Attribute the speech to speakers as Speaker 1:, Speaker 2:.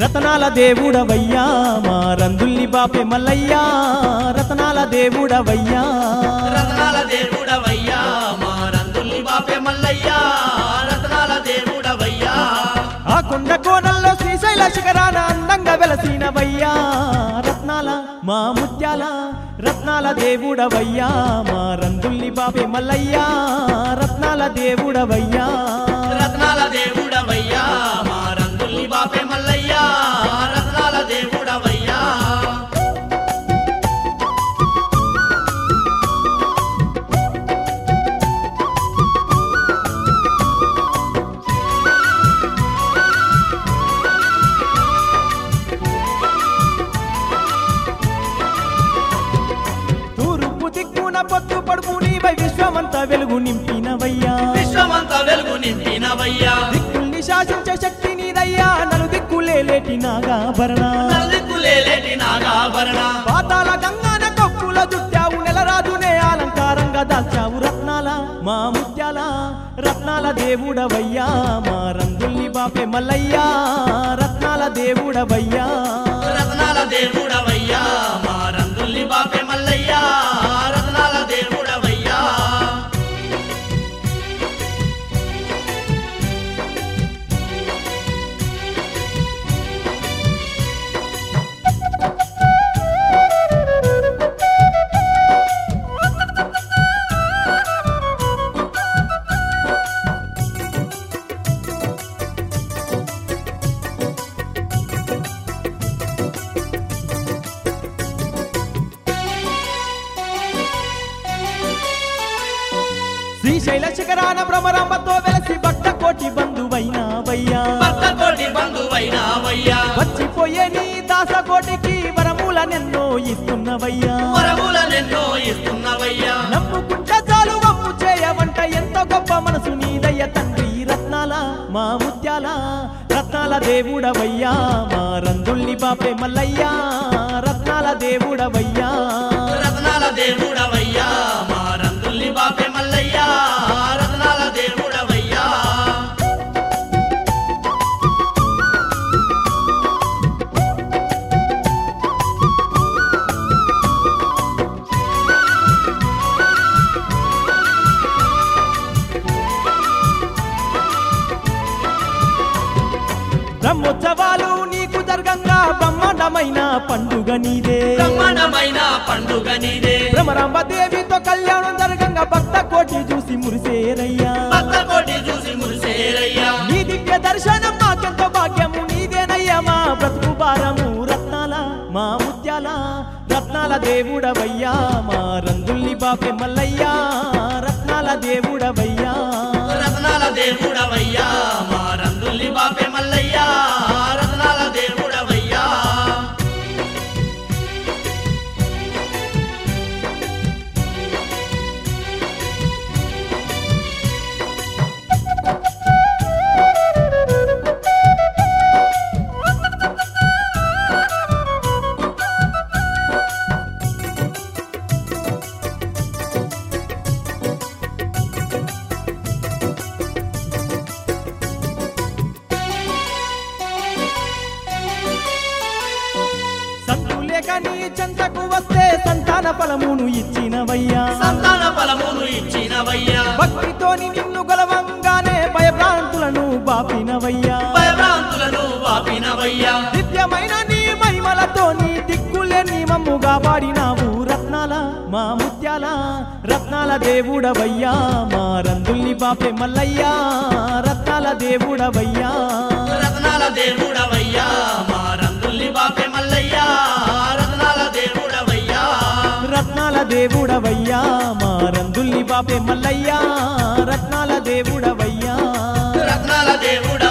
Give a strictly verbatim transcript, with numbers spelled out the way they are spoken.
Speaker 1: రతనాల దేవుడవయ్యా మా రందుల్ని బాపే మల్లయ్యా రతనాల దేవుడవయ్యా
Speaker 2: రతనాల దేవుడవయ్యా మా రందుల్ని బాపే మల్లయ్యా రతనాల దేవుడవయ్యా
Speaker 1: ఆ కొండ కోణంలో శ్రీశైల శిఖరాన అందంగా వెలసినవయ్యా రత్నాల మా ముత్యాల రత్నాల దేవుడవయ్యా మా రందుల్ని బాపే మల్లయ్యా రత్నాల దేవుడవయ్యా
Speaker 2: రతనాల దేవుడవయ్యా మా రందుల్ని బాపే మల్లయ్యా రతనాల దేవుడవయ్యా
Speaker 1: పొత్తు పడుపు నీవై విశ్వమంతా వెలుగు నింపినవయ్యా
Speaker 2: విశ్వమంతా వెలుగు నింపినవయ్యా
Speaker 1: దిక్కుల్ని శాసించే శక్తి నీదయ్యా నలు దిక్కులేలేటి నాగాభరణ
Speaker 2: నలు దిక్కులేలేటి నాగాభరణ
Speaker 1: పాతాల గంగాన కొక్కుల చుట్టావు నెలరాజునే అలంకారంగా దాల్చావు రత్నాల మా ముత్యాల రత్నాల దేవుడవయ్యా మా రందుల్ని బాపే మల్లయ్యా రత్నాల దేవుడవయ్యా
Speaker 2: రతనాల దేవుడవయ్యా మా రందుల్ని బాపే మల్లయ్యా రతనాల దేవుడవయ్యా
Speaker 1: శ్రీశైల శిఖరాన భ్రమరాంబతో వెలసి భక్త కోటి బంధువైనావయ్యా
Speaker 2: భక్త కోటి బంధువైనావయ్యా
Speaker 1: వచ్చిపోయే నీ దాస కోటికి వరములనెన్నో ఇస్తున్నవయ్యా
Speaker 2: వరములనెన్నో ఇస్తున్నవయ్యా
Speaker 1: నమ్ముకుంటే చాలు వమ్ము చేయవంట ఎంత గొప్ప మనసు నీదయ్య తండ్రి రత్నాల మా ముత్యాల రత్నాల దేవుడవయ్యా మా రందుల్ని బాపే మల్లయ్యా రత్నాల దేవుడవయ్యా
Speaker 2: రతనాల దేవుడవయ్యా మా రందుల్ని బాపే మల్లయ్యా రతనాల దేవుడవయ్యా
Speaker 1: బ్రహ్మోత్సవాలు నీకు జరగంగా బ్రహ్మాండమైన పండుగ నీదే
Speaker 2: బ్రహ్మాండమైన పండుగ నీదే
Speaker 1: భ్రమరాంబ దేవితో కళ్యాణం జరగంగా భక్త కోటి చూసి మురిసేరయ్యా
Speaker 2: భక్త కోటి చూసి మురిసేరయ్యా
Speaker 1: నీ దివ్య దర్శనం మాకెంతో భాగ్యము నీదేనయ్యా మా బ్రతుకు భారము రత్నాల మా ముత్యాల రత్నాల దేవుడవయ్యా మా రందుల్ని బాపే మల్లయ్యా రత్నాల దేవుడవయ్యా
Speaker 2: రతనాల దేవుడవయ్యా మా రందుల్ని బాపే మల్లయ్యా రతనాల దేవుడవయ్యా
Speaker 1: సంతులేక నీ చెంతకు వస్తే సంతాన ఫలమును ఇచ్చినవయ్యా
Speaker 2: సంతాన ఫలమును ఇచ్చినవయ్యా
Speaker 1: భక్తితోని నిన్ను గలవంగానే భయభ్రాంతులను బాపినవయ్యా
Speaker 2: భయభ్రాంతులను వాపినవయ్యా
Speaker 1: దివ్యమైన నీ మహిమలతో నీ దిక్కులే నీ మమ్ముగా పాడినావు రత్నాల మా ముత్యాల రత్నాల దేవుడవయ్యా మా రందుల్ని బాపే మల్లయ్యా రత్నాల దేవుడవయ్యా
Speaker 2: రతనాల దేవుడవయ్యా మా రందుల్ని బాపే మల్లయ్యా రతనాల దేవుడవయ్యా
Speaker 1: రత్నాల దేవుడవయ్యా మా రందుల్ని బాపే మల్లయ్యా రత్నాల దేవుడవయ్యా
Speaker 2: రత్నాల దేవుడ